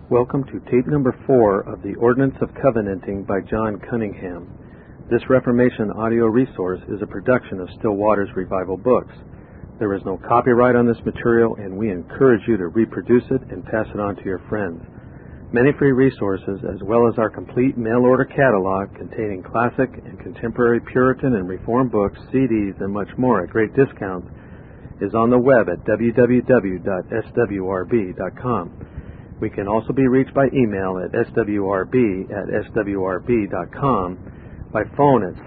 Welcome to tape number 4 of The Ordinance of Covenanting by John Cunningham. This Reformation audio resource is a production of Still Waters Revival Books. There is no copyright on this material, and we encourage you to reproduce it and pass it on to your friends. Many free resources, as well as our complete mail-order catalog containing classic and contemporary Puritan and Reformed books, CDs, and much more at great discounts, is on the web at www.swrb.com. We can also be reached by email at swrb@swrb.com, by phone at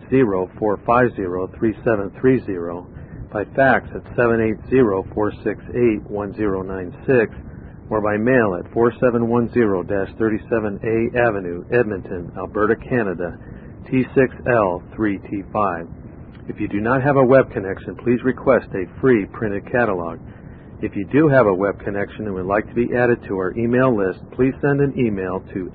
780-450-3730, by fax at 780-468-1096, or by mail at 4710-37A Avenue, Edmonton, Alberta, Canada, T6L3T5. If you do not have a web connection, please request a free printed catalog. If you do have a web connection and would like to be added to our email list, please send an email to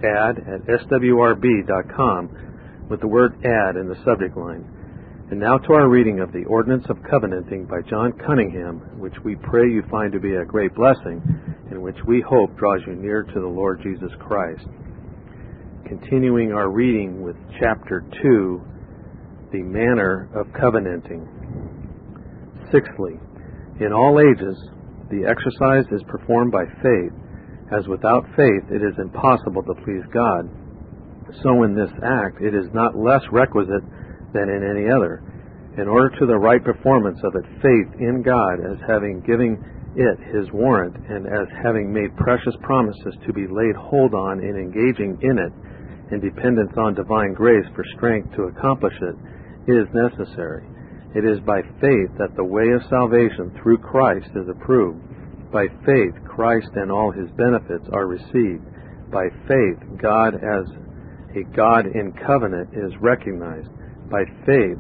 add@swrb.com with the word add in the subject line. And now to our reading of The Ordinance of Covenanting by John Cunningham, which we pray you find to be a great blessing, and which we hope draws you near to the Lord Jesus Christ. Continuing our reading with Chapter 2, The Manner of Covenanting. Sixthly, in all ages, the exercise is performed by faith, as without faith it is impossible to please God. So in this act it is not less requisite than in any other. In order to the right performance of it, faith in God as having given it his warrant, and as having made precious promises to be laid hold on in engaging in it, in dependence on divine grace for strength to accomplish it, is necessary. It is by faith that the way of salvation through Christ is approved. By faith, Christ and all his benefits are received. By faith, God as a God in covenant is recognized. By faith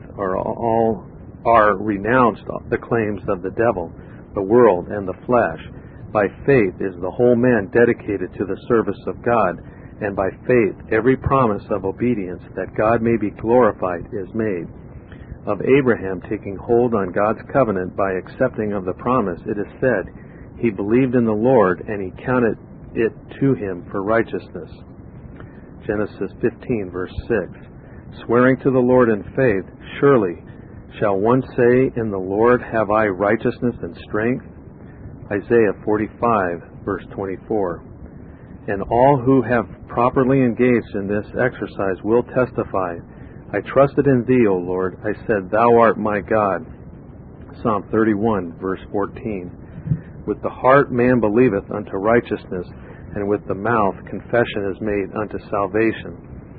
are renounced the claims of the devil, the world, and the flesh. By faith is the whole man dedicated to the service of God, and by faith every promise of obedience that God may be glorified is made. Of Abraham taking hold on God's covenant by accepting of the promise, it is said, he believed in the Lord, and he counted it to him for righteousness. Genesis 15, verse 6. Swearing to the Lord in faith, surely shall one say, in the Lord have I righteousness and strength? Isaiah 45, verse 24. And all who have properly engaged in this exercise will testify, I trusted in thee, O Lord. I said, thou art my God. Psalm 31, verse 14. With the heart man believeth unto righteousness, and with the mouth confession is made unto salvation.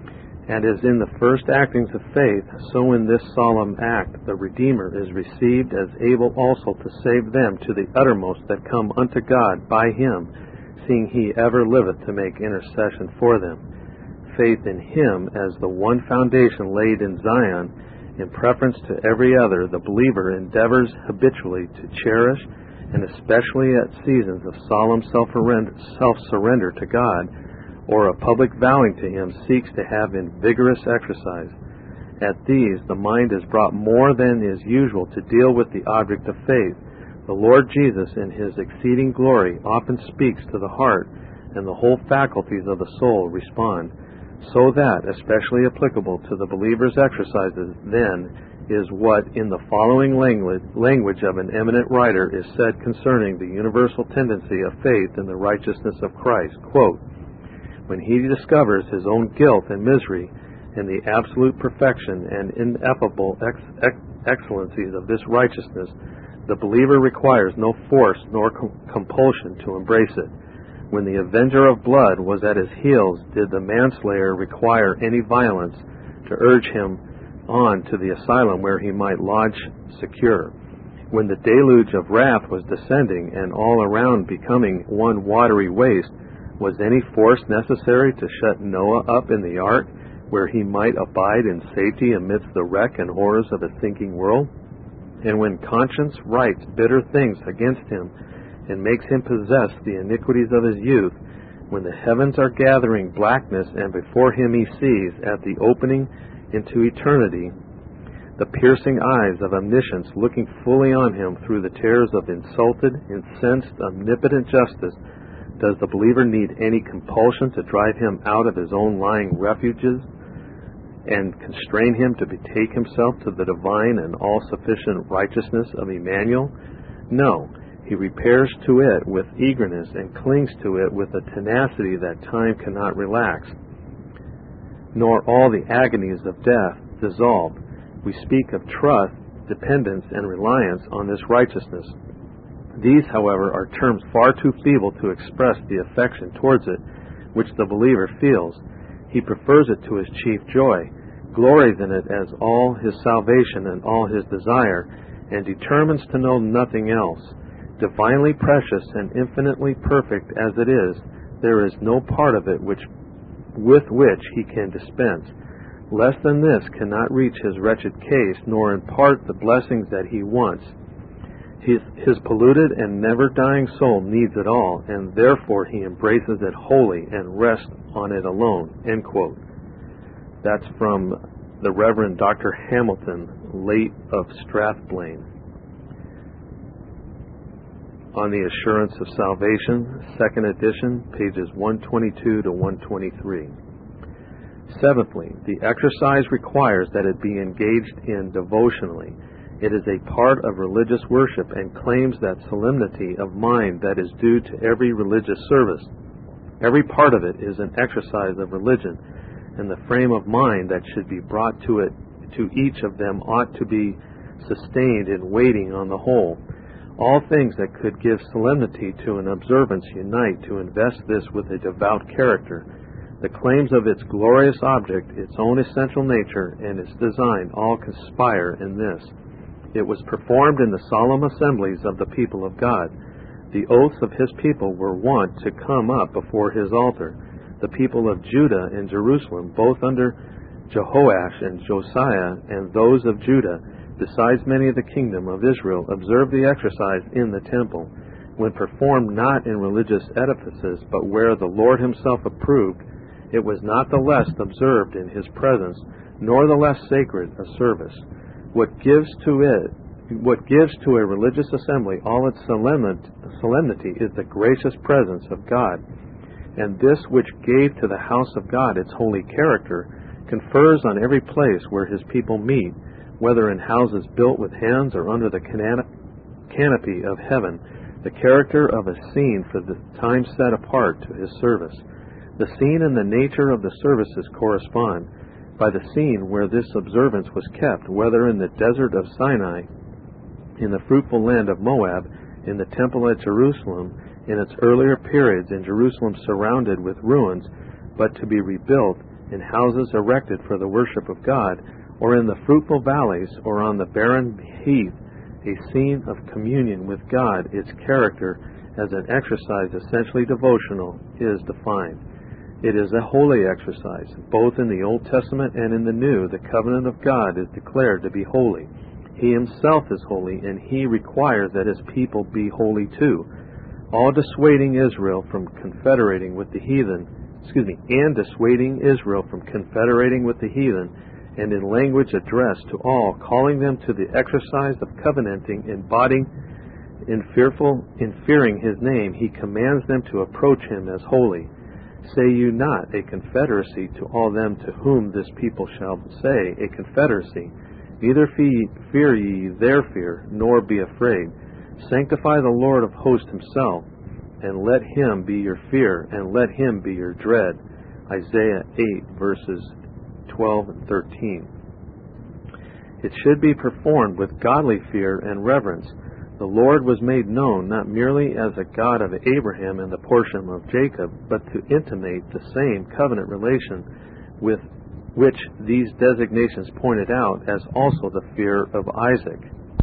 And as in the first actings of faith, so in this solemn act the Redeemer is received as able also to save them to the uttermost that come unto God by him, seeing he ever liveth to make intercession for them. Faith in him as the one foundation laid in Zion, in preference to every other, the believer endeavors habitually to cherish, and especially at seasons of solemn self-surrender to God, or a public vowing to him, seeks to have in vigorous exercise. At these, the mind is brought more than is usual to deal with the object of faith. The Lord Jesus, in his exceeding glory, often speaks to the heart, and the whole faculties of the soul respond. So that, especially applicable to the believer's exercises, then, is what in the following language of an eminent writer is said concerning the universal tendency of faith in the righteousness of Christ. Quote, when he discovers his own guilt and misery, and the absolute perfection and ineffable excellencies of this righteousness, the believer requires no force nor compulsion to embrace it. When the avenger of blood was at his heels, did the manslayer require any violence to urge him on to the asylum where he might lodge secure? When the deluge of wrath was descending, and all around becoming one watery waste, was any force necessary to shut Noah up in the ark, where he might abide in safety amidst the wreck and horrors of a sinking world? And when conscience writes bitter things against him, and makes him possess the iniquities of his youth, when the heavens are gathering blackness, and before him he sees, at the opening into eternity, the piercing eyes of omniscience looking fully on him through the tears of insulted, incensed, omnipotent justice, Does the believer need any compulsion to drive him out of his own lying refuges and constrain him to betake himself to the divine and all-sufficient righteousness of Emmanuel? No. He repairs to it with eagerness and clings to it with a tenacity that time cannot relax, nor all the agonies of death dissolve. We speak of trust, dependence, and reliance on this righteousness. These, however, are terms far too feeble to express the affection towards it which the believer feels. He prefers it to his chief joy, glories in it as all his salvation and all his desire, and determines to know nothing else. Divinely precious and infinitely perfect as it is, there is no part of it with which he can dispense. Less than this cannot reach his wretched case, nor impart the blessings that he wants. His polluted and never-dying soul needs it all, and therefore he embraces it wholly and rests on it alone." End quote. That's from the Reverend Dr. Hamilton, late of Strathblane. On the Assurance of Salvation, 2nd edition, pages 122 to 123. Seventhly, the exercise requires that it be engaged in devotionally. It is a part of religious worship and claims that solemnity of mind that is due to every religious service. Every part of it is an exercise of religion, and the frame of mind that should be brought to it, to each of them, ought to be sustained in waiting on the whole. All things that could give solemnity to an observance unite to invest this with a devout character. The claims of its glorious object, its own essential nature, and its design all conspire in this. It was performed in the solemn assemblies of the people of God. The oaths of his people were wont to come up before his altar. The people of Judah and Jerusalem, both under Jehoash and Josiah, and those of Judah, besides many of the kingdom of Israel, observed the exercise in the temple, when performed not in religious edifices, but where the Lord himself approved. It was not the less observed in his presence, nor the less sacred a service. What gives to a religious assembly all its solemnity is the gracious presence of God. And this which gave to the house of God its holy character confers on every place where his people meet, whether in houses built with hands or under the canopy of heaven, the character of a scene for the time set apart to his service. The scene and the nature of the services correspond. By the scene where this observance was kept, whether in the desert of Sinai, in the fruitful land of Moab, in the temple at Jerusalem, in its earlier periods in Jerusalem surrounded with ruins, but to be rebuilt, in houses erected for the worship of God, or in the fruitful valleys, or on the barren heath, a scene of communion with God, its character as an exercise essentially devotional is defined. It is a holy exercise. Both in the Old Testament and in the New, the covenant of God is declared to be holy. He himself is holy, and he requires that his people be holy too. All dissuading Israel from confederating with the heathen, and dissuading Israel from confederating with the heathen, and in language addressed to all, calling them to the exercise of covenanting, embodying in fearing his name, he commands them to approach him as holy. Say you not a confederacy to all them to whom this people shall say a confederacy, neither fear ye their fear, nor be afraid. Sanctify the Lord of hosts himself, and let him be your fear, and let him be your dread. Isaiah 8, verses 12 and 13. It should be performed with godly fear and reverence. The Lord was made known not merely as a God of Abraham and the portion of Jacob, but to intimate the same covenant relation with which these designations pointed out, as also the fear of Isaac.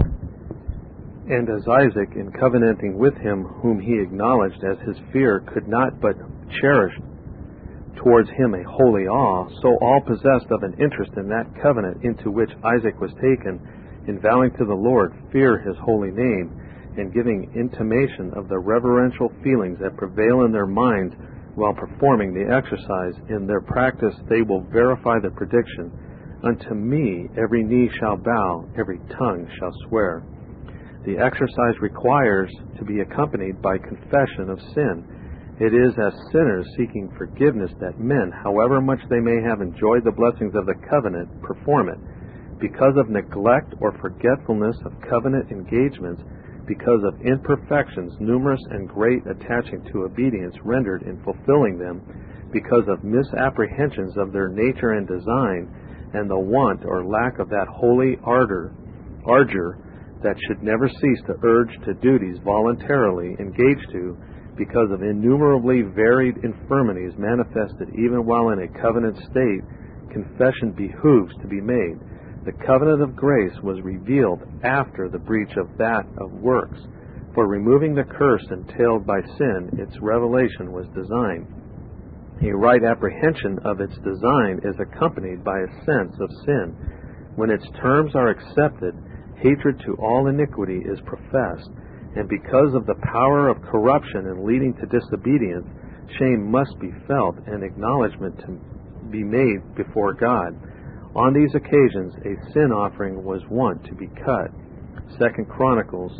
And as Isaac, in covenanting with him whom he acknowledged as his fear, could not but cherish towards him a holy awe, so all possessed of an interest in that covenant into which Isaac was taken, in vowing to the Lord, fear his holy name, and giving intimation of the reverential feelings that prevail in their minds while performing the exercise. In their practice they will verify the prediction, unto me every knee shall bow, every tongue shall swear. The exercise requires to be accompanied by confession of sin, It is as sinners seeking forgiveness that men, however much they may have enjoyed the blessings of the covenant, perform it. Because of neglect or forgetfulness of covenant engagements, because of imperfections numerous and great attaching to obedience rendered in fulfilling them, because of misapprehensions of their nature and design, and the want or lack of that holy ardor that should never cease to urge to duties voluntarily engaged to, because of innumerably varied infirmities manifested even while in a covenant state, confession behooves to be made. The covenant of grace was revealed after the breach of that of works. For removing the curse entailed by sin, its revelation was designed. A right apprehension of its design is accompanied by a sense of sin. When its terms are accepted, hatred to all iniquity is professed, and because of the power of corruption and leading to disobedience, shame must be felt and acknowledgment to be made before God. On these occasions, a sin offering was wont to be cut. 2 Chronicles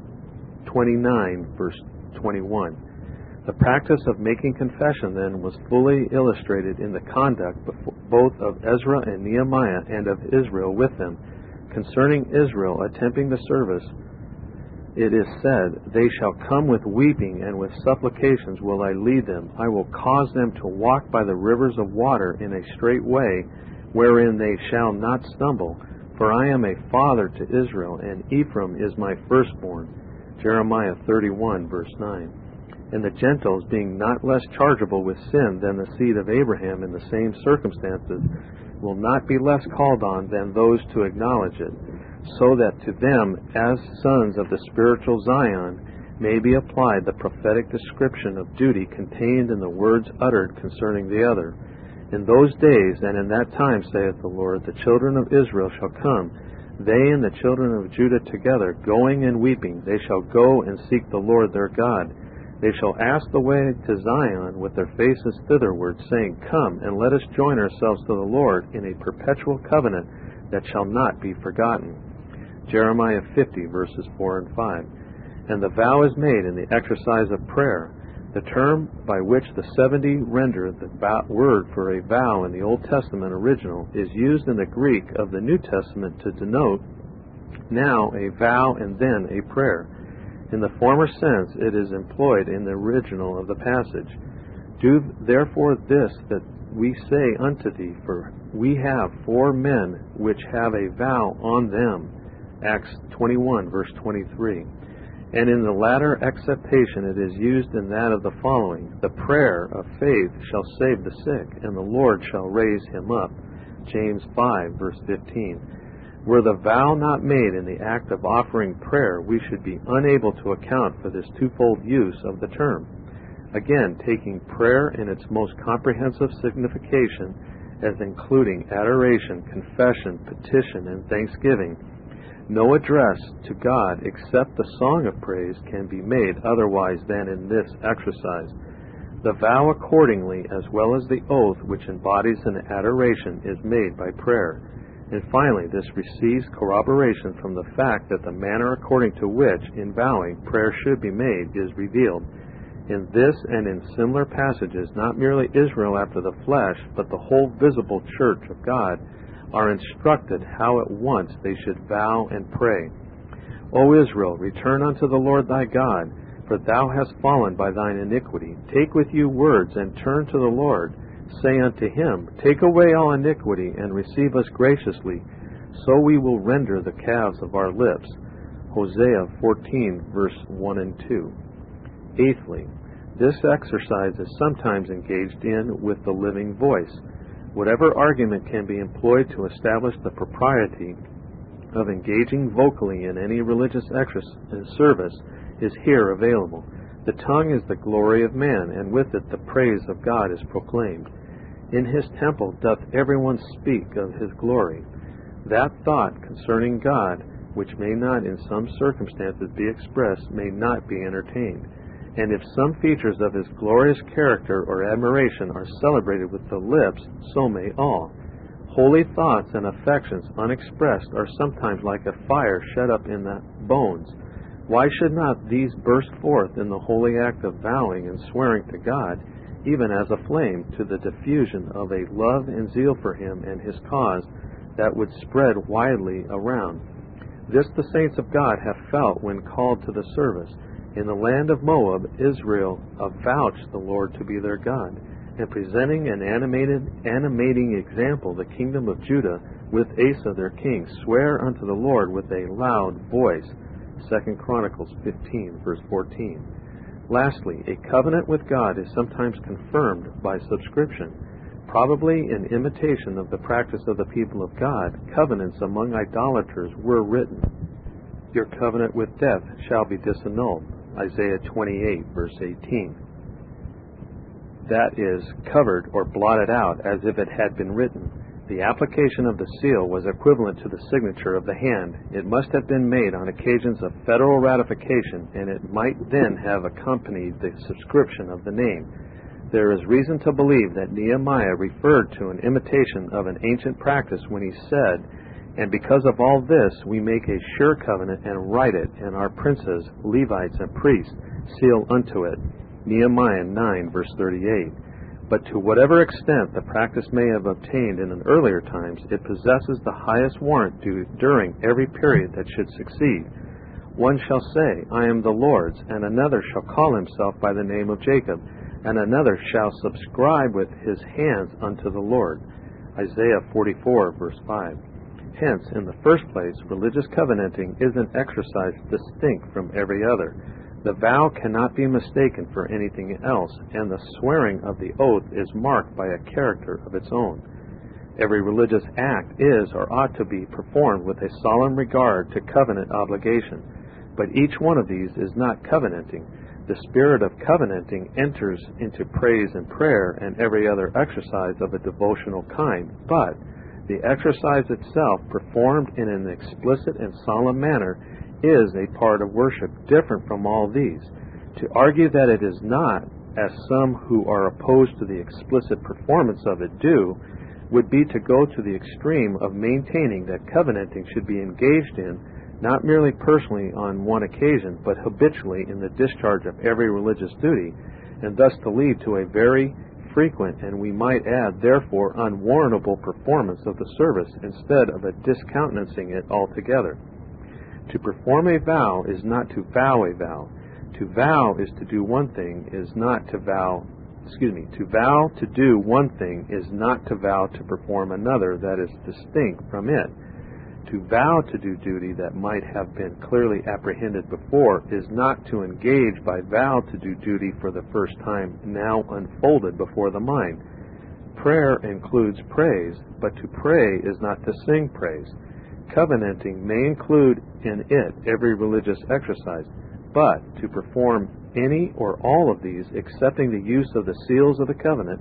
29, verse 21. The practice of making confession, then, was fully illustrated in the conduct both of Ezra and Nehemiah and of Israel with them. Concerning Israel attempting the service, it is said, "They shall come with weeping, and with supplications will I lead them. I will cause them to walk by the rivers of water in a straight way, wherein they shall not stumble. For I am a father to Israel, and Ephraim is my firstborn." Jeremiah 31, verse 9. And the Gentiles, being not less chargeable with sin than the seed of Abraham in the same circumstances, will not be less called on than those to acknowledge it, so that to them, as sons of the spiritual Zion, may be applied the prophetic description of duty contained in the words uttered concerning the other. In those days and in that time, saith the Lord, the children of Israel shall come, they and the children of Judah together, going and weeping. They shall go and seek the Lord their God. They shall ask the way to Zion with their faces thitherward, saying, Come, and let us join ourselves to the Lord in a perpetual covenant that shall not be forgotten. Jeremiah 50, verses 4 and 5. And the vow is made in the exercise of prayer. The term by which the 70 render the word for a vow in the Old Testament original is used in the Greek of the New Testament to denote now a vow and then a prayer. In the former sense, it is employed in the original of the passage. Do therefore this that we say unto thee, for we have 4 men which have a vow on them. Acts 21, verse 23. And in the latter acceptation it is used in that of the following, the prayer of faith shall save the sick, and the Lord shall raise him up. James 5, verse 15. Were the vow not made in the act of offering prayer, we should be unable to account for this twofold use of the term. Again, taking prayer in its most comprehensive signification as including adoration, confession, petition, and thanksgiving, no address to God except the song of praise can be made otherwise than in this exercise. The vow accordingly, as well as the oath which embodies an adoration, is made by prayer. And finally, this receives corroboration from the fact that the manner according to which, in vowing, prayer should be made is revealed. In this and in similar passages, not merely Israel after the flesh, but the whole visible church of God are instructed how at once they should vow and pray. O Israel, return unto the Lord thy God, for thou hast fallen by thine iniquity. Take with you words, and turn to the Lord. Say unto him, Take away all iniquity, and receive us graciously, so we will render the calves of our lips. Hosea 14, verse 1 and 2. Eighthly, this exercise is sometimes engaged in with the living voice. Whatever argument can be employed to establish the propriety of engaging vocally in any religious service is here available. The tongue is the glory of man, and with it the praise of God is proclaimed. In his temple doth everyone speak of his glory. That thought concerning God, which may not in some circumstances be expressed, may not be entertained. And if some features of his glorious character or admiration are celebrated with the lips, so may all. Holy thoughts and affections unexpressed are sometimes like a fire shut up in the bones. Why should not these burst forth in the holy act of vowing and swearing to God, even as a flame, to the diffusion of a love and zeal for Him and His cause that would spread widely around? This the saints of God have felt when called to the service. In the land of Moab, Israel avouched the Lord to be their God, and presenting an animating example, the kingdom of Judah, with Asa their king, swear unto the Lord with a loud voice. 2 Chronicles 15, verse 14. Lastly, a covenant with God is sometimes confirmed by subscription. Probably in imitation of the practice of the people of God, covenants among idolaters were written. Your covenant with death shall be disannulled. Isaiah 28, verse 18. That is, covered or blotted out as if it had been written. The application of the seal was equivalent to the signature of the hand. It must have been made on occasions of federal ratification, and it might then have accompanied the subscription of the name. There is reason to believe that Nehemiah referred to an imitation of an ancient practice when he said, "And because of all this we make a sure covenant and write it, and our princes, Levites, and priests seal unto it." Nehemiah 9, verse 38. But to whatever extent the practice may have obtained in an earlier times, it possesses the highest warrant during every period that should succeed. One shall say, "I am the Lord's," and another shall call himself by the name of Jacob, and another shall subscribe with his hands unto the Lord. Isaiah 44, verse 5. Hence, in the first place, religious covenanting is an exercise distinct from every other. The vow cannot be mistaken for anything else, and the swearing of the oath is marked by a character of its own. Every religious act is or ought to be performed with a solemn regard to covenant obligation, but each one of these is not covenanting. The spirit of covenanting enters into praise and prayer and every other exercise of a devotional kind, but the exercise itself, performed in an explicit and solemn manner, is a part of worship different from all these. To argue that it is not, as some who are opposed to the explicit performance of it do, would be to go to the extreme of maintaining that covenanting should be engaged in, not merely personally on one occasion, but habitually in the discharge of every religious duty, and thus to lead to a very frequent, and we might add, therefore, unwarrantable performance of the service, instead of a discountenancing it altogether. To perform a vow is not to vow a vow. To vow is to do one thing, is not to vow. To vow to do one thing is not to vow to perform another that is distinct from it. To vow to do duty that might have been clearly apprehended before is not to engage by vow to do duty for the first time now unfolded before the mind. Prayer includes praise, but to pray is not to sing praise. Covenanting may include in it every religious exercise, but to perform any or all of these, excepting the use of the seals of the covenant,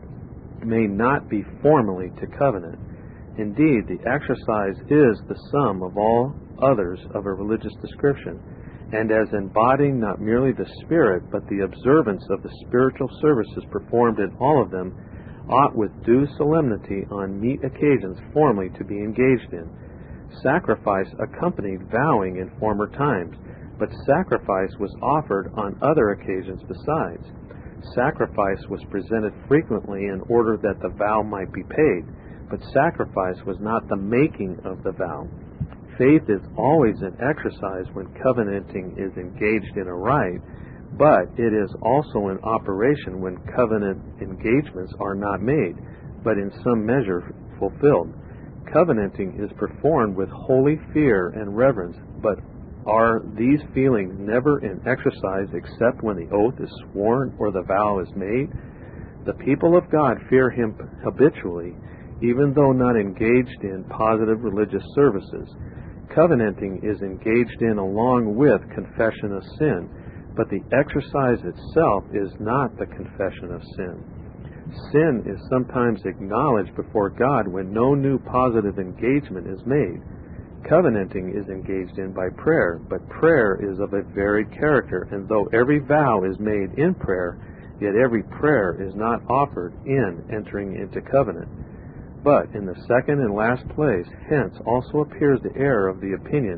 may not be formally to covenant. Indeed, the exercise is the sum of all others of a religious description, and as embodying not merely the spirit, but the observance of the spiritual services performed in all of them, ought with due solemnity on meet occasions formally to be engaged in. Sacrifice accompanied vowing in former times, but sacrifice was offered on other occasions besides. Sacrifice was presented frequently in order that the vow might be paid, but sacrifice was not the making of the vow. Faith is always an exercise when covenanting is engaged in a rite, but it is also in operation when covenant engagements are not made, but in some measure fulfilled. Covenanting is performed with holy fear and reverence, but are these feelings never in exercise except when the oath is sworn or the vow is made? The people of God fear Him habitually, even though not engaged in positive religious services. Covenanting is engaged in along with confession of sin, but the exercise itself is not the confession of sin. Sin is sometimes acknowledged before God when no new positive engagement is made. Covenanting is engaged in by prayer, but prayer is of a varied character, and though every vow is made in prayer, yet every prayer is not offered in entering into covenant. But in the second and last place, hence also appears the error of the opinion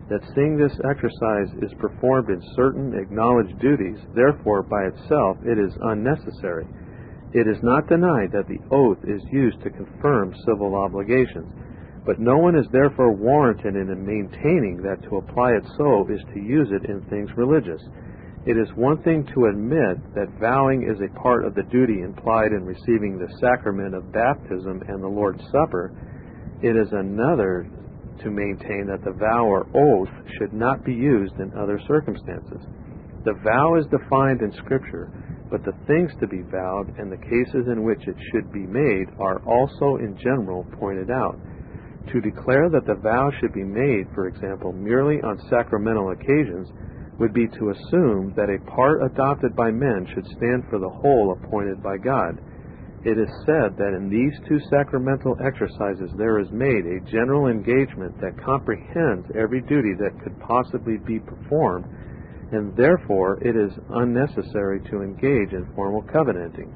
that seeing this exercise is performed in certain acknowledged duties, therefore by itself it is unnecessary. It is not denied that the oath is used to confirm civil obligations, but no one is therefore warranted in maintaining that to apply it so is to use it in things religious. It is one thing to admit that vowing is a part of the duty implied in receiving the sacrament of baptism and the Lord's Supper. It is another to maintain that the vow or oath should not be used in other circumstances. The vow is defined in Scripture, but the things to be vowed and the cases in which it should be made are also in general pointed out. To declare that the vow should be made, for example, merely on sacramental occasions would be to assume that a part adopted by men should stand for the whole appointed by God. It is said that in these two sacramental exercises there is made a general engagement that comprehends every duty that could possibly be performed, and therefore it is unnecessary to engage in formal covenanting.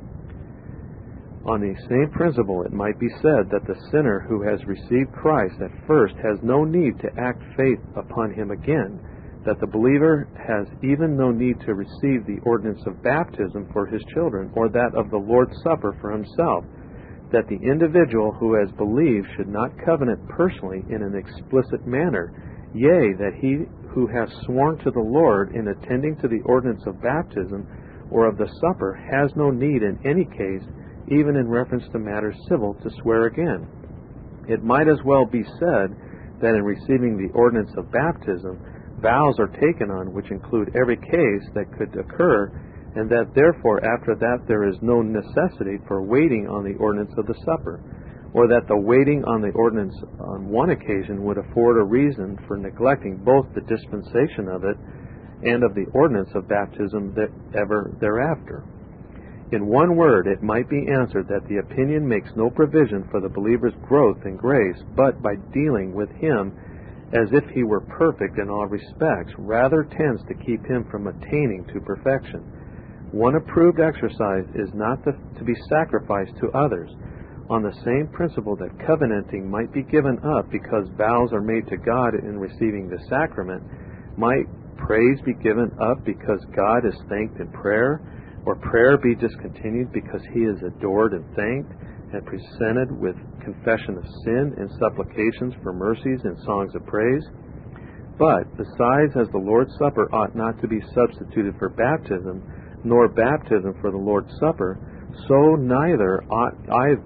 On the same principle, it might be said that the sinner who has received Christ at first has no need to act faith upon him again, that the believer has even no need to receive the ordinance of baptism for his children, or that of the Lord's Supper for himself, that the individual who has believed should not covenant personally in an explicit manner, yea, that he who has sworn to the Lord in attending to the ordinance of baptism or of the supper has no need in any case, even in reference to matters civil, to swear again. It might as well be said that in receiving the ordinance of baptism, vows are taken on which include every case that could occur, and that therefore after that there is no necessity for waiting on the ordinance of the supper, or that the waiting on the ordinance on one occasion would afford a reason for neglecting both the dispensation of it and of the ordinance of baptism ever thereafter. In one word, it might be answered that the opinion makes no provision for the believer's growth in grace, but by dealing with him as if he were perfect in all respects, rather tends to keep him from attaining to perfection. One approved exercise is not to be sacrificed to others. On the same principle that covenanting might be given up because vows are made to God in receiving the sacrament, might praise be given up because God is thanked in prayer, or prayer be discontinued because he is adored and thanked, and presented with confession of sin and supplications for mercies and songs of praise. But, besides, as the Lord's Supper ought not to be substituted for baptism, nor baptism for the Lord's Supper, so neither ought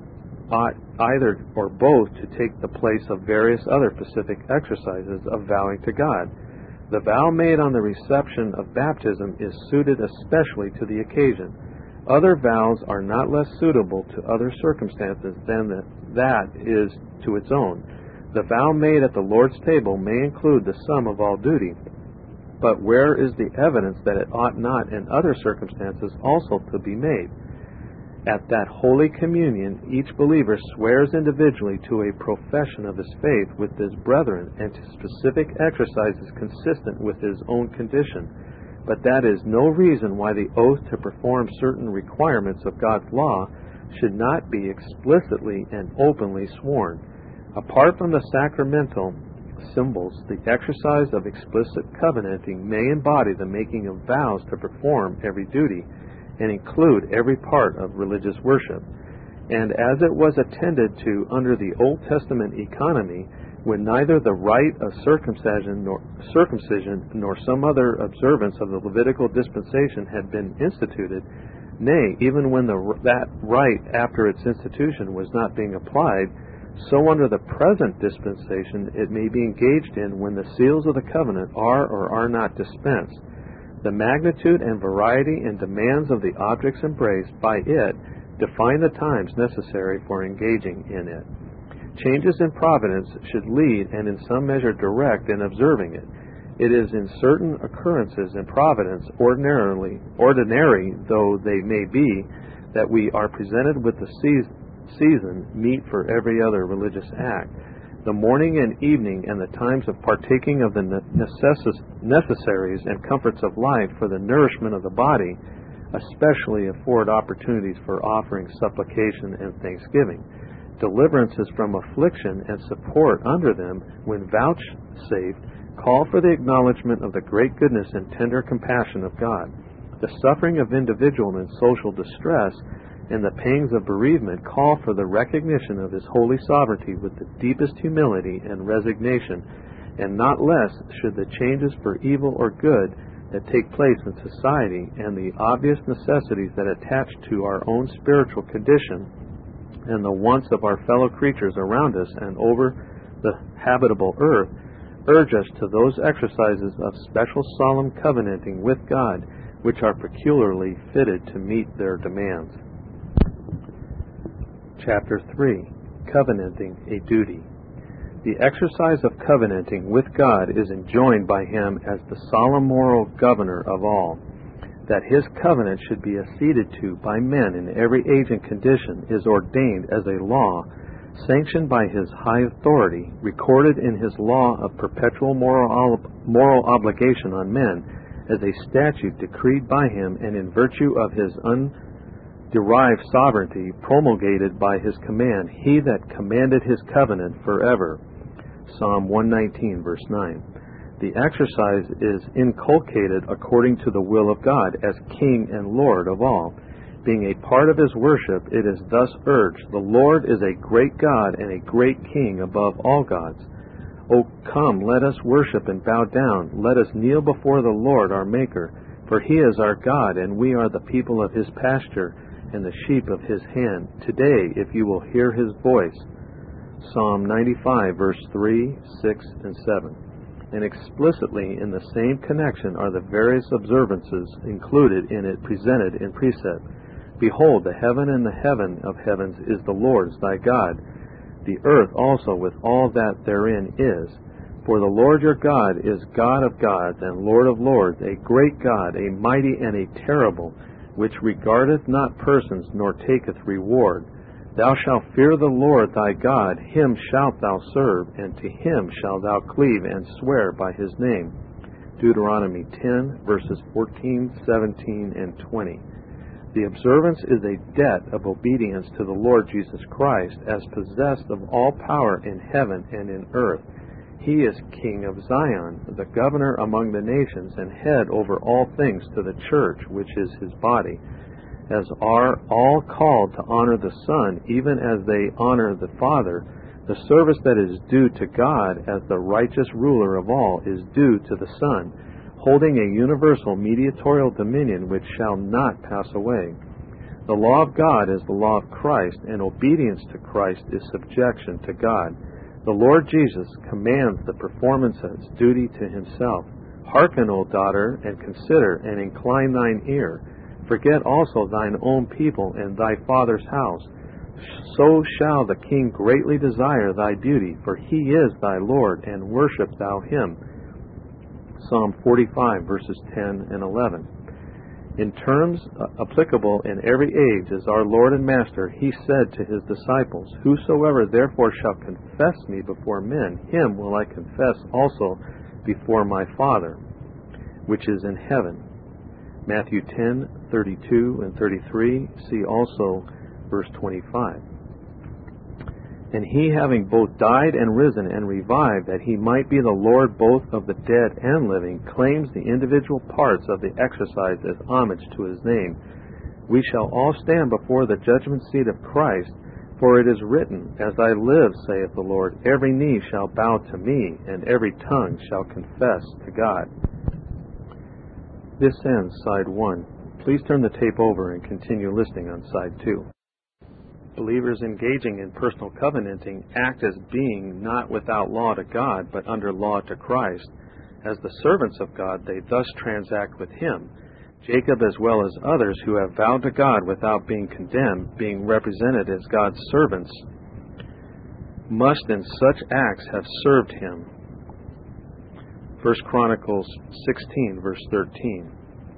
either or both to take the place of various other specific exercises of vowing to God. The vow made on the reception of baptism is suited especially to the occasion. Other vows are not less suitable to other circumstances than that is to its own. The vow made at the Lord's table may include the sum of all duty, but where is the evidence that it ought not in other circumstances also to be made? At that Holy Communion, each believer swears individually to a profession of his faith with his brethren and to specific exercises consistent with his own condition. But that is no reason why the oath to perform certain requirements of God's law should not be explicitly and openly sworn. Apart from the sacramental symbols, the exercise of explicit covenanting may embody the making of vows to perform every duty and include every part of religious worship. And as it was attended to under the Old Testament economy, when neither the rite of circumcision nor some other observance of the Levitical dispensation had been instituted, nay, even when that rite after its institution was not being applied, so under the present dispensation it may be engaged in when the seals of the covenant are or are not dispensed. The magnitude and variety and demands of the objects embraced by it define the times necessary for engaging in it. Changes in providence should lead and in some measure direct in observing it. It is in certain occurrences in providence, ordinary though they may be, that we are presented with the season meet for every other religious act. The morning and evening and the times of partaking of the necessaries and comforts of life for the nourishment of the body especially afford opportunities for offering supplication and thanksgiving. Deliverances from affliction and support under them, when vouchsafed, call for the acknowledgement of the great goodness and tender compassion of God. The suffering of individual and social distress and the pangs of bereavement call for the recognition of His holy sovereignty with the deepest humility and resignation, and not less should the changes for evil or good that take place in society and the obvious necessities that attach to our own spiritual condition and the wants of our fellow creatures around us and over the habitable earth urge us to those exercises of special solemn covenanting with God which are peculiarly fitted to meet their demands. Chapter 3. Covenanting, a duty. The exercise of covenanting with God is enjoined by Him as the solemn moral governor of all. That His covenant should be acceded to by men in every age and condition is ordained as a law, sanctioned by His high authority, recorded in His law of perpetual moral obligation on men, as a statute decreed by Him and in virtue of His derived sovereignty promulgated by His command, He that commanded His covenant forever. Psalm 119, verse 9. The exercise is inculcated according to the will of God as King and Lord of all. Being a part of His worship, it is thus urged, the Lord is a great God and a great King above all gods. O come, let us worship and bow down. Let us kneel before the Lord our Maker. For He is our God, and we are the people of His pasture, and the sheep of His hand. Today, if you will hear His voice. Psalm 95, verse 3, 6, and 7. And explicitly in the same connection are the various observances included in it presented in precept. Behold, the heaven and the heaven of heavens is the Lord's thy God, the earth also with all that therein is. For the Lord your God is God of gods and Lord of lords, a great God, a mighty and a terrible, which regardeth not persons nor taketh reward. Thou shalt fear the Lord thy God, Him shalt thou serve, and to Him shalt thou cleave and swear by His name. Deuteronomy 10, verses 14, 17, and 20. The observance is a debt of obedience to the Lord Jesus Christ, as possessed of all power in heaven and in earth. He is King of Zion, the governor among the nations, and head over all things to the church, which is His body. As are all called to honor the Son, even as they honor the Father, the service that is due to God as the righteous ruler of all is due to the Son, holding a universal mediatorial dominion which shall not pass away. The law of God is the law of Christ, and obedience to Christ is subjection to God. The Lord Jesus commands the performance of its duty to Himself. Hearken, O daughter, and consider, and incline thine ear. Forget also thine own people and thy father's house. So shall the king greatly desire thy beauty, for he is thy Lord, and worship thou him. Psalm 45, verses 10 and 11. In terms applicable in every age as our Lord and Master, He said to His disciples, Whosoever therefore shall confess me before men, him will I confess also before my Father, which is in heaven. Matthew 10, 32 and 33. See also verse 25. And He, having both died and risen and revived, that He might be the Lord both of the dead and living, claims the individual parts of the exercise as homage to His name. We shall all stand before the judgment seat of Christ, for it is written, As I live, saith the Lord, every knee shall bow to me, and every tongue shall confess to God. This ends Side 1. Please turn the tape over and continue listening on Side 2. Believers engaging in personal covenanting act as being not without law to God, but under law to Christ. As the servants of God, they thus transact with Him. Jacob, as well as others who have vowed to God without being condemned, being represented as God's servants, must in such acts have served Him. 1 Chronicles 16, verse 13.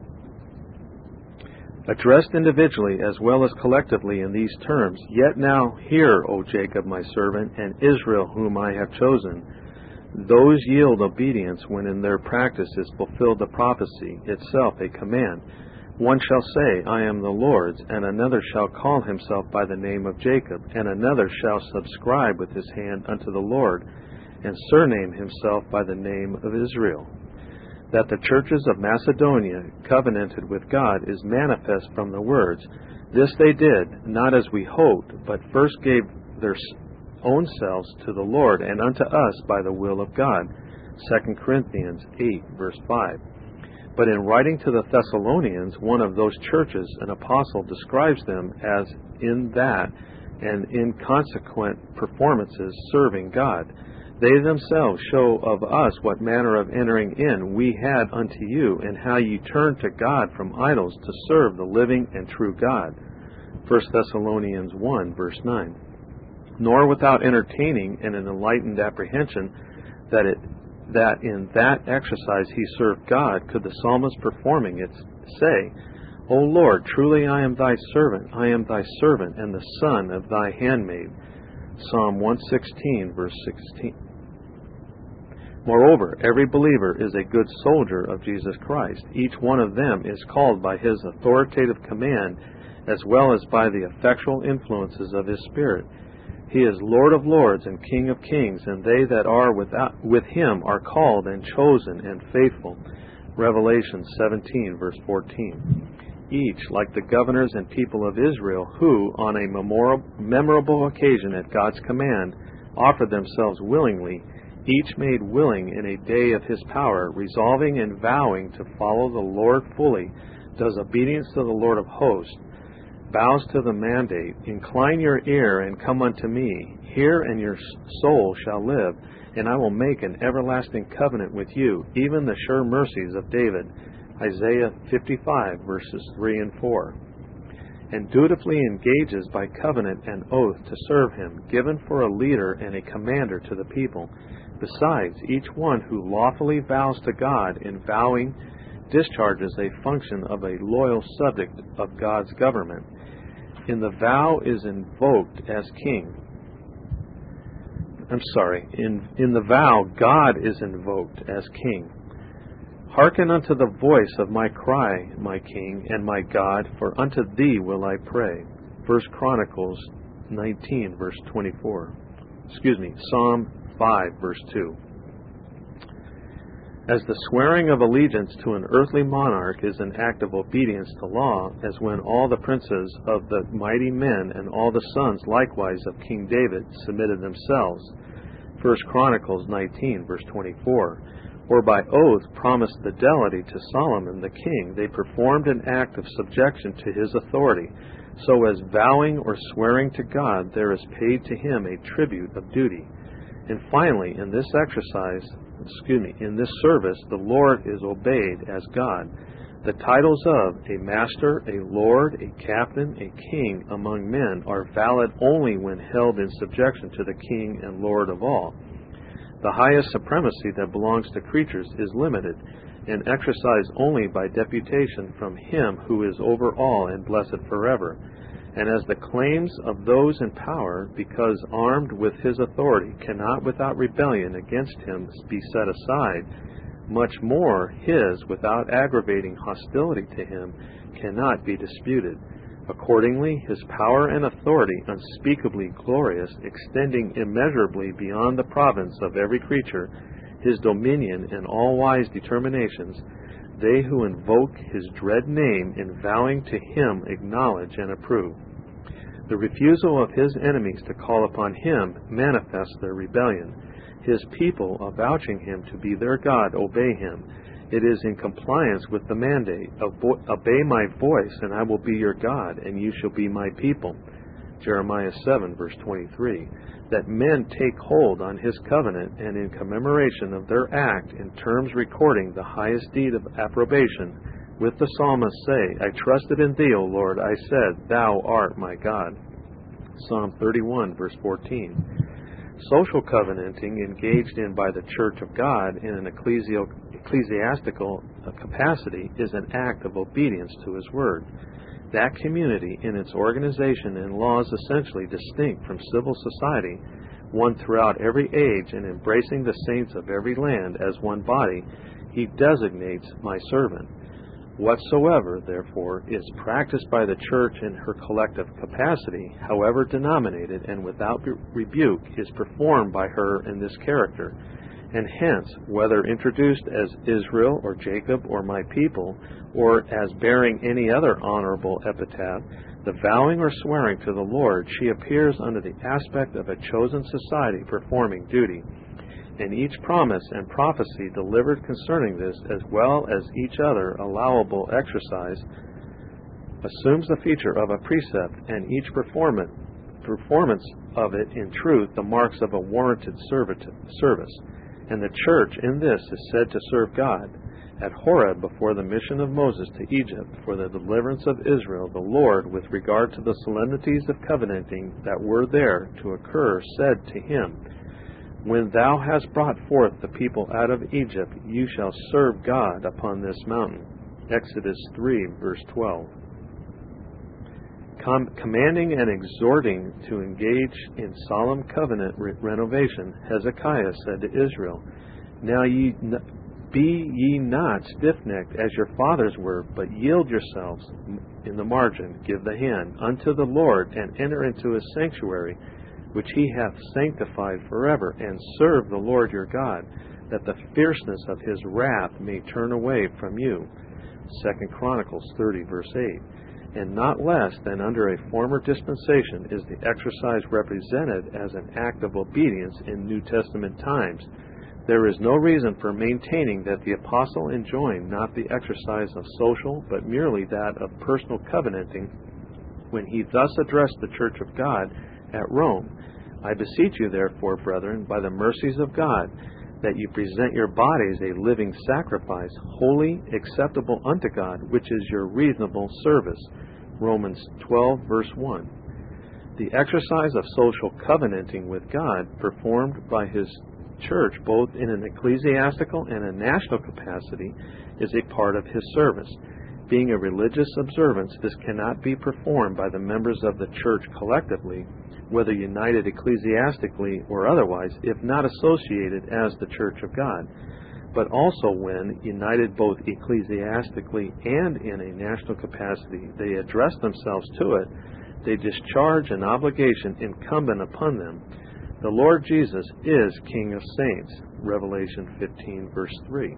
Addressed individually as well as collectively in these terms, Yet now hear, O Jacob my servant, and Israel whom I have chosen. Those yield obedience when in their practice is fulfilled the prophecy, itself a command. One shall say, I am the Lord's, and another shall call himself by the name of Jacob, and another shall subscribe with his hand unto the Lord. and surname himself by the name of Israel. That the churches of Macedonia covenanted with God is manifest from the words, "This they did, not as we hoped, but first gave their own selves to the Lord and unto us by the will of God." 2 Corinthians 8, verse 5. But in writing to the Thessalonians, one of those churches, an apostle describes them as in that and in consequent performances serving God. They themselves show of us what manner of entering in we had unto you, and how ye turned to God from idols to serve the living and true God. 1 Thessalonians 1, verse 9. Nor without entertaining and an enlightened apprehension that in that exercise he served God, could the psalmist performing it say, "O Lord, truly I am thy servant, and the son of thy handmaid." Psalm 116, verse 16. Moreover, every believer is a good soldier of Jesus Christ. Each one of them is called by his authoritative command, as well as by the effectual influences of his Spirit. He is Lord of lords and King of kings, and they that are with him are called and chosen and faithful. Revelation 17, verse 14. Each, like the governors and people of Israel, who, on a memorable occasion at God's command, offered themselves willingly, each made willing in a day of his power, resolving and vowing to follow the Lord fully, does obedience to the Lord of hosts, bows to the mandate, "Incline your ear and come unto me. Hear, and your soul shall live, and I will make an everlasting covenant with you, even the sure mercies of David." Isaiah 55, verses 3 and 4. And dutifully engages by covenant and oath to serve him, given for a leader and a commander to the people. Besides, each one who lawfully vows to God in vowing discharges a function of a loyal subject of God's government. In the vow is invoked as king. In the vow, God is invoked as king. "Hearken unto the voice of my cry, my King and my God, for unto thee will I pray." 1 Chronicles 19, verse 24. Psalm 5, verse 2. As the swearing of allegiance to an earthly monarch is an act of obedience to law, as when all the princes of the mighty men and all the sons likewise of King David submitted themselves, 1 Chronicles 19, verse 24, or by oath promised fidelity to Solomon the king, they performed an act of subjection to his authority, so as vowing or swearing to God, there is paid to him a tribute of duty. And finally, in this service, the Lord is obeyed as God. The titles of a master, a lord, a captain, a king among men are valid only when held in subjection to the King and Lord of all. The highest supremacy that belongs to creatures is limited and exercised only by deputation from him who is over all and blessed forever. And as the claims of those in power, because armed with his authority, cannot without rebellion against him be set aside, much more his, without aggravating hostility to him, cannot be disputed. Accordingly, his power and authority, unspeakably glorious, extending immeasurably beyond the province of every creature, his dominion and all-wise determinations, they who invoke his dread name in vowing to him acknowledge and approve. The refusal of his enemies to call upon him manifests their rebellion. His people, avouching him to be their God, obey him. It is in compliance with the mandate of obey my voice, and I will be your God, and you shall be my people. Jeremiah 7, verse 23. That men take hold on his covenant, and in commemoration of their act, in terms recording the highest deed of approbation, with the psalmist say, I trusted in thee, O Lord, I said, thou art my God. Psalm 31, verse 14. Social covenanting engaged in by the Church of God in an ecclesiastical capacity is an act of obedience to his word. That community, in its organization and laws essentially distinct from civil society, one throughout every age and embracing the saints of every land as one body, he designates my servant. Whatsoever, therefore, is practiced by the church in her collective capacity, however denominated and without rebuke, is performed by her in this character. And hence, whether introduced as Israel or Jacob or my people, or as bearing any other honorable epithet, the vowing or swearing to the Lord, she appears under the aspect of a chosen society performing duty. And each promise and prophecy delivered concerning this, as well as each other allowable exercise, assumes the feature of a precept, and each performance of it in truth the marks of a warranted service. And the church in this is said to serve God. At Horeb, before the mission of Moses to Egypt for the deliverance of Israel, the Lord, with regard to the solemnities of covenanting that were there to occur, said to him, When thou hast brought forth the people out of Egypt, you shall serve God upon this mountain. Exodus 3, verse 12. Commanding and exhorting to engage in solemn covenant renovation, Hezekiah said to Israel, Now be ye not stiff-necked as your fathers were, but yield yourselves in the margin, give the hand unto the Lord, and enter into his sanctuary, which he hath sanctified forever, and serve the Lord your God, that the fierceness of his wrath may turn away from you. 2 Chronicles 30, verse 8. And not less than under a former dispensation is the exercise represented as an act of obedience in New Testament times. There is no reason for maintaining that the apostle enjoined not the exercise of social, but merely that of personal covenanting, when he thus addressed the church of God at Rome. I beseech you, therefore, brethren, by the mercies of God, that you present your bodies a living sacrifice, holy, acceptable unto God, which is your reasonable service. Romans 12, verse 1. The exercise of social covenanting with God, performed by his church both in an ecclesiastical and a national capacity, is a part of his service. Being a religious observance, this cannot be performed by the members of the church collectively, whether united ecclesiastically or otherwise, if not associated as the church of God, but also when, united both ecclesiastically and in a national capacity, they address themselves to it, they discharge an obligation incumbent upon them. The Lord Jesus is King of saints, Revelation 15, verse 3.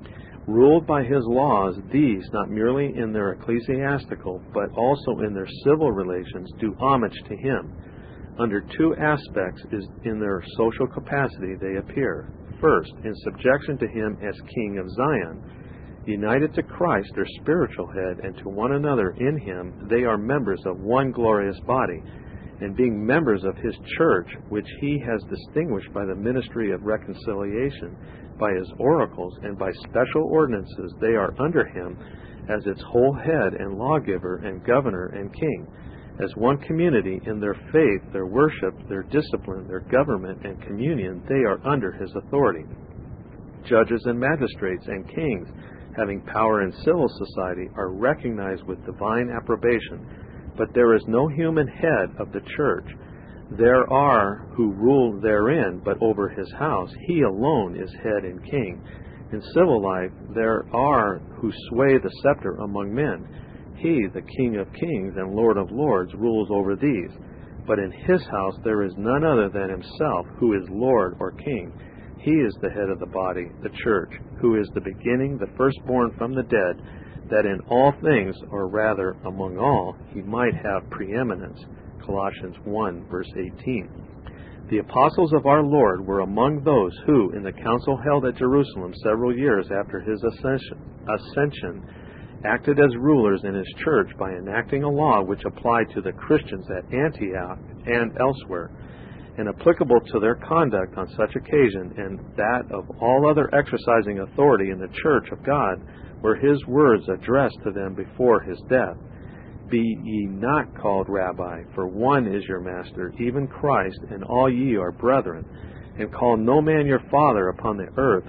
Ruled by his laws, these, not merely in their ecclesiastical, but also in their civil relations, do homage to him. Under two aspects in their social capacity they appear. First, in subjection to him as King of Zion. United to Christ, their spiritual head, and to one another in him, they are members of one glorious body. And being members of his church, which he has distinguished by the ministry of reconciliation, by his oracles, and by special ordinances, they are under him as its whole head and lawgiver and governor and king. As one community in their faith, their worship, their discipline, their government, and communion, they are under his authority. Judges and magistrates and kings, having power in civil society, are recognized with divine approbation, but there is no human head of the church. There are who rule therein, but over his house he alone is head and king. In civil life there are who sway the scepter among men. He, the King of kings and Lord of lords, rules over these. But in his house there is none other than himself, who is Lord or King. He is the head of the body, the church, who is the beginning, the firstborn from the dead, that in all things, or rather among all, he might have preeminence. Colossians 1, verse 18. The apostles of our Lord were among those who, in the council held at Jerusalem several years after his ascension, acted as rulers in his church by enacting a law which applied to the Christians at Antioch and elsewhere, and applicable to their conduct on such occasion, and that of all other exercising authority in the church of God, were his words addressed to them before his death. Be ye not called Rabbi, for one is your master, even Christ, and all ye are brethren. And call no man your father upon the earth,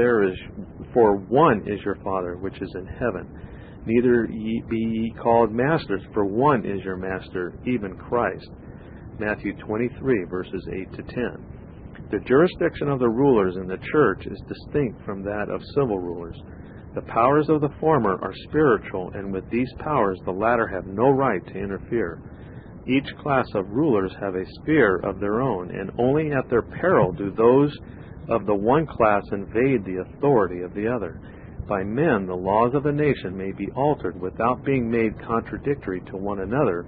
for one is your Father which is in heaven. Neither be ye called masters, for one is your master, even Christ. Matthew 23, verses 8 to 10. The jurisdiction of the rulers in the church is distinct from that of civil rulers. The powers of the former are spiritual, and with these powers the latter have no right to interfere. Each class of rulers have a sphere of their own, and only at their peril do those of the one class invade the authority of the other. By men the laws of a nation may be altered without being made contradictory to one another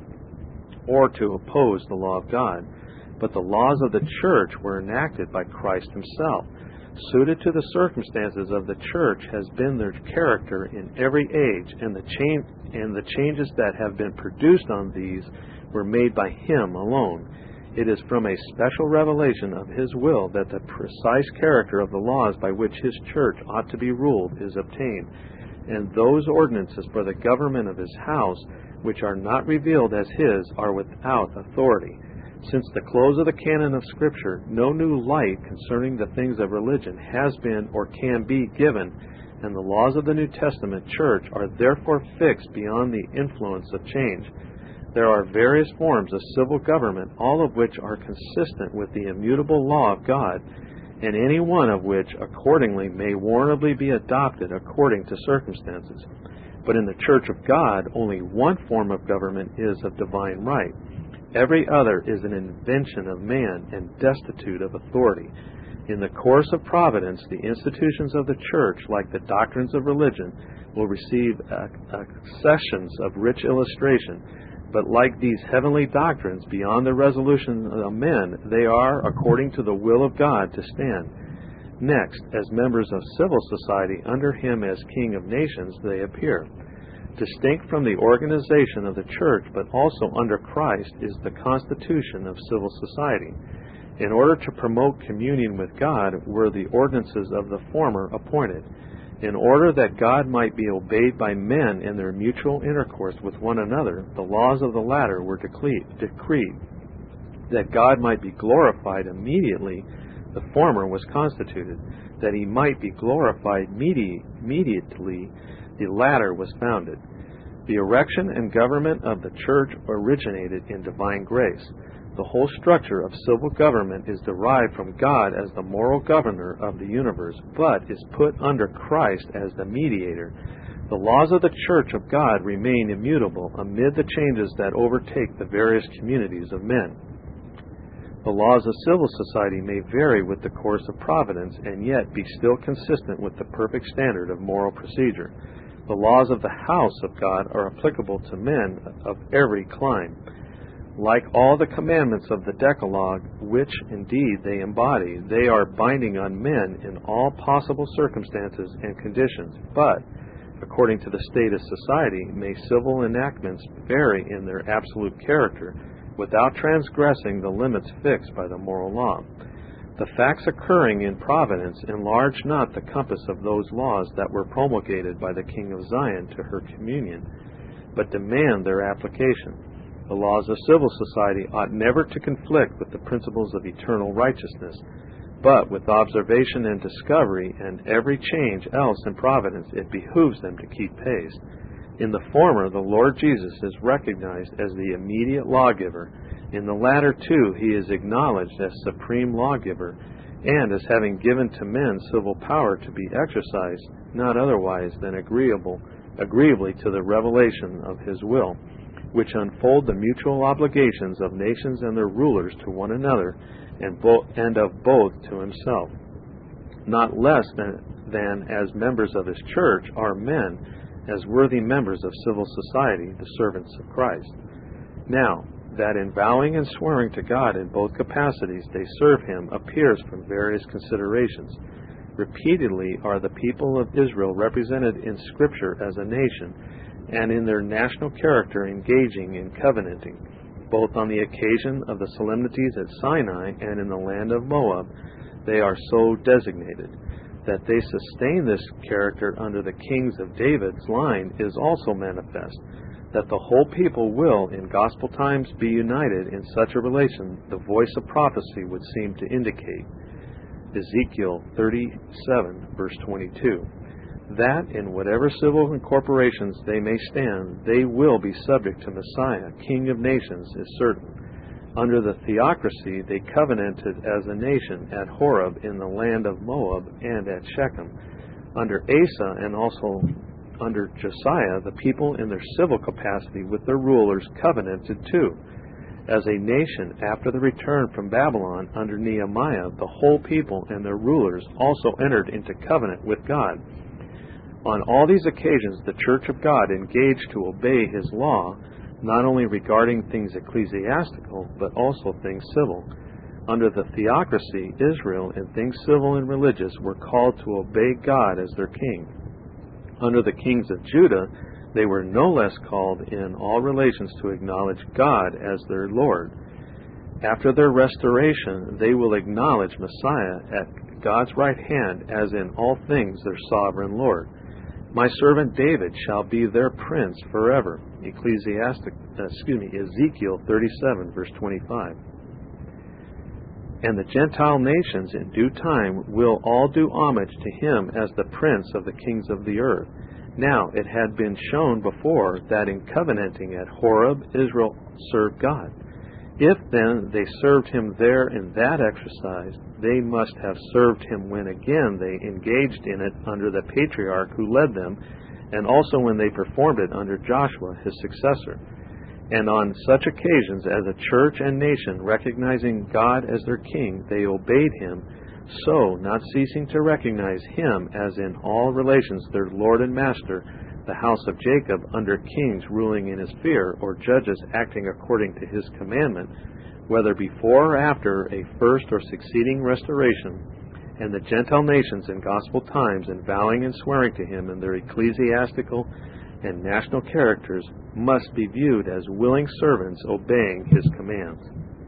or to oppose the law of God. But the laws of the church were enacted by Christ himself. Suited to the circumstances of the church has been their character in every age, and the changes that have been produced on these were made by him alone. It is from a special revelation of his will that the precise character of the laws by which his church ought to be ruled is obtained, and those ordinances for the government of his house, which are not revealed as his, are without authority. Since the close of the canon of Scripture, no new light concerning the things of religion has been or can be given, and the laws of the New Testament church are therefore fixed beyond the influence of change. There are various forms of civil government, all of which are consistent with the immutable law of God, and any one of which accordingly may warrantably be adopted according to circumstances. But in the Church of God, only one form of government is of divine right. Every other is an invention of man and destitute of authority. In the course of providence, the institutions of the church, like the doctrines of religion, will receive accessions of rich illustration. But like these heavenly doctrines, beyond the resolution of men, they are, according to the will of God, to stand. Next, as members of civil society under him as King of nations, they appear. Distinct from the organization of the church, but also under Christ, is the constitution of civil society. In order to promote communion with God were the ordinances of the former appointed. In order that God might be obeyed by men in their mutual intercourse with one another, the laws of the latter were decreed. That God might be glorified immediately, the former was constituted. That he might be glorified immediately, the latter was founded. The erection and government of the church originated in divine grace. The whole structure of civil government is derived from God as the moral governor of the universe, but is put under Christ as the mediator. The laws of the Church of God remain immutable amid the changes that overtake the various communities of men. The laws of civil society may vary with the course of providence, and yet be still consistent with the perfect standard of moral procedure. The laws of the house of God are applicable to men of every clime. Like all the commandments of the Decalogue, which indeed they embody, they are binding on men in all possible circumstances and conditions, but, according to the state of society, may civil enactments vary in their absolute character, without transgressing the limits fixed by the moral law. The facts occurring in providence enlarge not the compass of those laws that were promulgated by the King of Zion to her communion, but demand their application. The laws of civil society ought never to conflict with the principles of eternal righteousness, but with observation and discovery and every change else in providence, it behooves them to keep pace. In the former, the Lord Jesus is recognized as the immediate lawgiver. In the latter, too, he is acknowledged as supreme lawgiver, and as having given to men civil power to be exercised, not otherwise than agreeably to the revelation of his will, which unfold the mutual obligations of nations and their rulers to one another, and of both to himself. Not less than as members of his church are men, as worthy members of civil society, the servants of Christ. Now, that in vowing and swearing to God in both capacities they serve him appears from various considerations. Repeatedly are the people of Israel represented in Scripture as a nation, and in their national character engaging in covenanting, both on the occasion of the solemnities at Sinai and in the land of Moab. They are so designated. That they sustain this character under the kings of David's line is also manifest. That the whole people will, in gospel times, be united in such a relation, the voice of prophecy would seem to indicate. Ezekiel 37, verse 22. That in whatever civil incorporations they may stand, they will be subject to Messiah, King of nations, is certain. Under the theocracy, they covenanted as a nation at Horeb in the land of Moab and at Shechem. Under Asa and also under Josiah, the people in their civil capacity with their rulers covenanted too. As a nation, after the return from Babylon under Nehemiah, the whole people and their rulers also entered into covenant with God. On all these occasions, the Church of God engaged to obey His law, not only regarding things ecclesiastical, but also things civil. Under the theocracy, Israel, in things civil and religious, were called to obey God as their king. Under the kings of Judah, they were no less called in all relations to acknowledge God as their Lord. After their restoration, they will acknowledge Messiah at God's right hand as in all things their sovereign Lord. My servant David shall be their prince forever. Ezekiel 37, verse 25. And the Gentile nations in due time will all do homage to him as the prince of the kings of the earth. Now it had been shown before that in covenanting at Horeb, Israel served God. If then they served him there in that exercise, they must have served him when again they engaged in it under the patriarch who led them, and also when they performed it under Joshua, his successor. And on such occasions as a church and nation, recognizing God as their king, they obeyed him, so not ceasing to recognize him as in all relations their Lord and Master, the house of Jacob, under kings ruling in his fear, or judges acting according to his commandment, whether before or after a first or succeeding restoration, and the Gentile nations in gospel times, in vowing and swearing to him in their ecclesiastical and national characters, must be viewed as willing servants obeying his commands.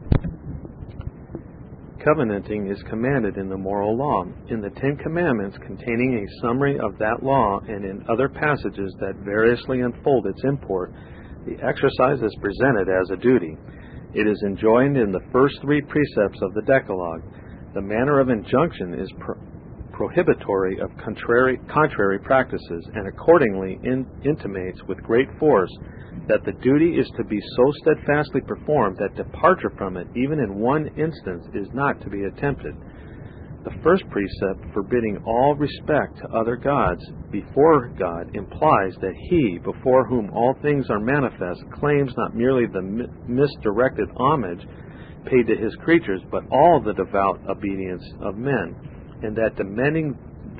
Covenanting is commanded in the moral law, in the Ten Commandments containing a summary of that law, and in other passages that variously unfold its import. The exercise is presented as a duty. It is enjoined in the first three precepts of the Decalogue. The manner of injunction is prohibitory of contrary practices, and accordingly intimates with great force that the duty is to be so steadfastly performed that departure from it, even in one instance, is not to be attempted. The first precept, forbidding all respect to other gods before God, implies that he, before whom all things are manifest, claims not merely the misdirected homage paid to his creatures, but all the devout obedience of men, and that demanding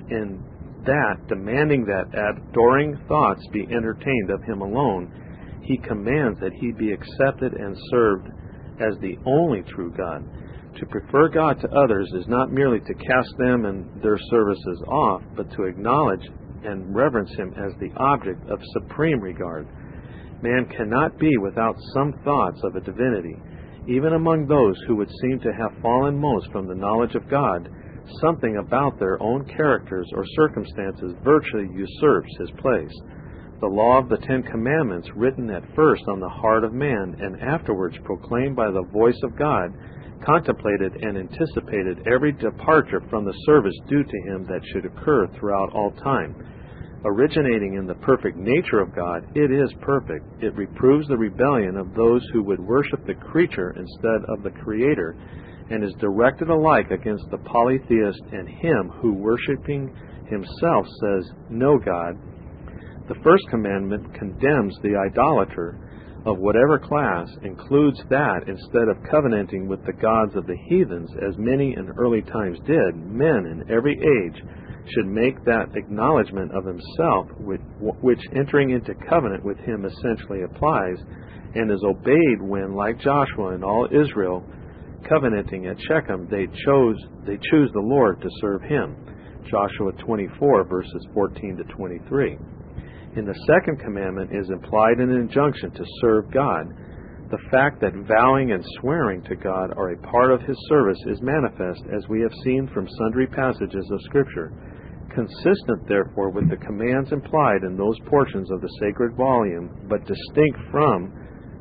that adoring thoughts be entertained of him alone, he commands that he be accepted and served as the only true God. To prefer God to others is not merely to cast them and their services off, but to acknowledge and reverence him as the object of supreme regard. Man cannot be without some thoughts of a divinity. Even among those who would seem to have fallen most from the knowledge of God, something about their own characters or circumstances virtually usurps his place. The law of the Ten Commandments, written at first on the heart of man and afterwards proclaimed by the voice of God, contemplated and anticipated every departure from the service due to him that should occur throughout all time. Originating in the perfect nature of God, it is perfect. It reproves the rebellion of those who would worship the creature instead of the Creator, and is directed alike against the polytheist and him who, worshiping himself, says, "No God." The first commandment condemns the idolater of whatever class, includes that instead of covenanting with the gods of the heathens, as many in early times did, men in every age should make that acknowledgement of himself which entering into covenant with him essentially applies, and is obeyed when, like Joshua and all Israel, covenanting at Shechem, they choose the Lord to serve him. Joshua 24, verses 14 to 23. In the second commandment is implied an injunction to serve God. The fact that vowing and swearing to God are a part of his service is manifest, as we have seen from sundry passages of Scripture. Consistent, therefore, with the commands implied in those portions of the sacred volume, but distinct from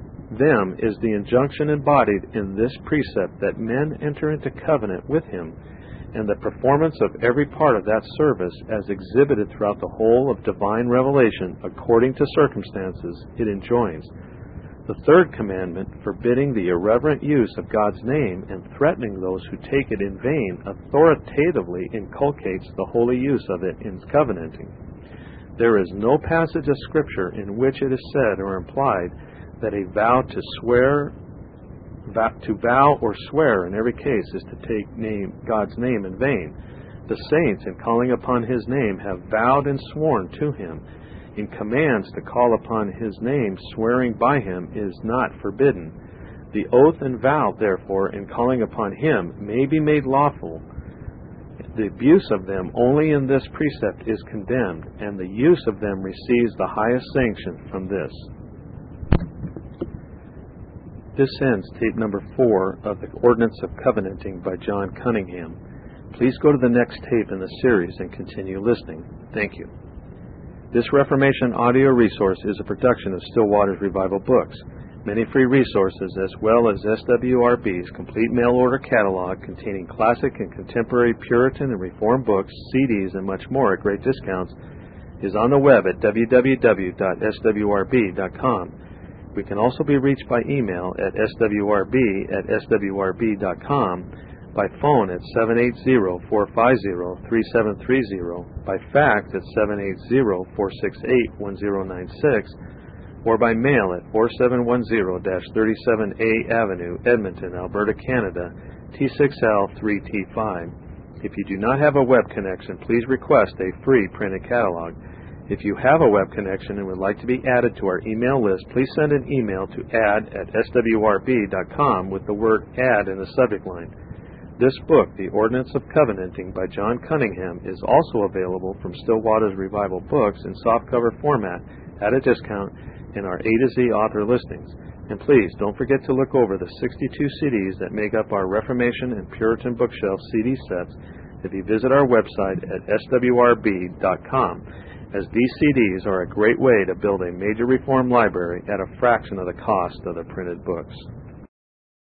them, is the injunction embodied in this precept that men enter into covenant with him, and the performance of every part of that service, as exhibited throughout the whole of divine revelation, according to circumstances, it enjoins. The third commandment, forbidding the irreverent use of God's name and threatening those who take it in vain, authoritatively inculcates the holy use of it in covenanting. There is no passage of Scripture in which it is said or implied that a vow or swear in every case is to take God's name in vain. The saints, in calling upon His name, have vowed and sworn to Him. In commands to call upon His name, swearing by Him is not forbidden. The oath and vow, therefore, in calling upon Him may be made lawful. The abuse of them only in this precept is condemned, and the use of them receives the highest sanction from this. This ends tape number 4 of the Ordinance of Covenanting by John Cunningham. Please go to the next tape in the series and continue listening. Thank you. This Reformation audio resource is a production of Still Waters Revival Books. Many free resources, as well as SWRB's complete mail-order catalog containing classic and contemporary Puritan and Reformed books, CDs, and much more at great discounts, is on the web at www.swrb.com. We can also be reached by email at swrb@swrb.com, by phone at 780-450-3730, by fax at 780-468-1096, or by mail at 4710-37A Avenue, Edmonton, Alberta, Canada, T6L3T5. If you do not have a web connection, please request a free printed catalog. If you have a web connection and would like to be added to our email list, please send an email to add@swrb.com with the word add in the subject line. This book, The Ordinance of Covenanting by John Cunningham, is also available from Still Waters Revival Books in softcover format at a discount in our A to Z author listings. And please don't forget to look over the 62 CDs that make up our Reformation and Puritan bookshelf CD sets if you visit our website at swrb.com, as these CDs are a great way to build a major Reformed library at a fraction of the cost of the printed books.